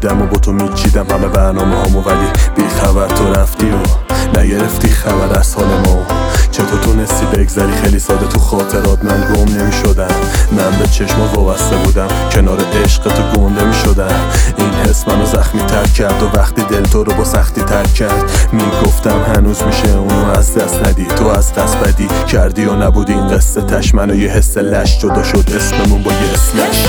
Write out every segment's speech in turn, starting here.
میدیدم و با تو میچیدم همه برنامه هامو، ولی بی خبر تو رفتی و نگرفتی خبر از حال ما. چطور تونستی بگذری خیلی ساده تو خاطرات، من گم نمیشدم، من به چشمات وابسته بودم، کنار عشق تو گنده میشدم. این حس منو زخمی تر کرد و وقتی دل تو رو با سختی تر کرد میگفتم هنوز میشه اونو از دست ندی. تو از دست بدی کردی و نبود این قصه تش، منو یه حس لش جدا شد اسممون با یه اسلش.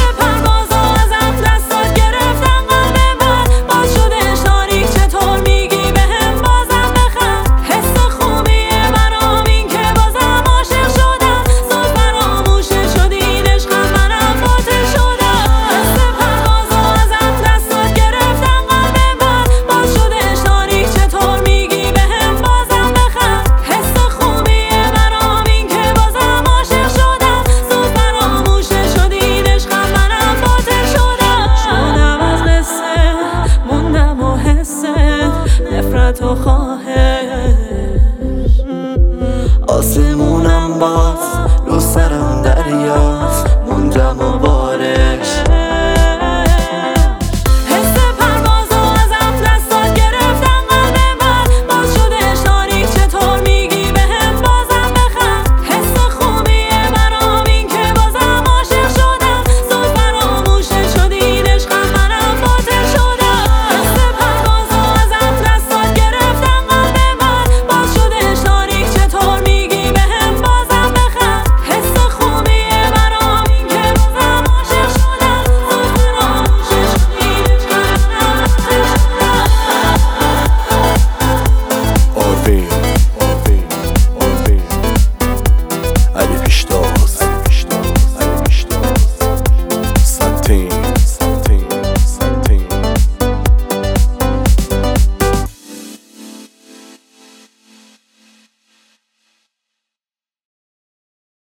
نفرت و خواهش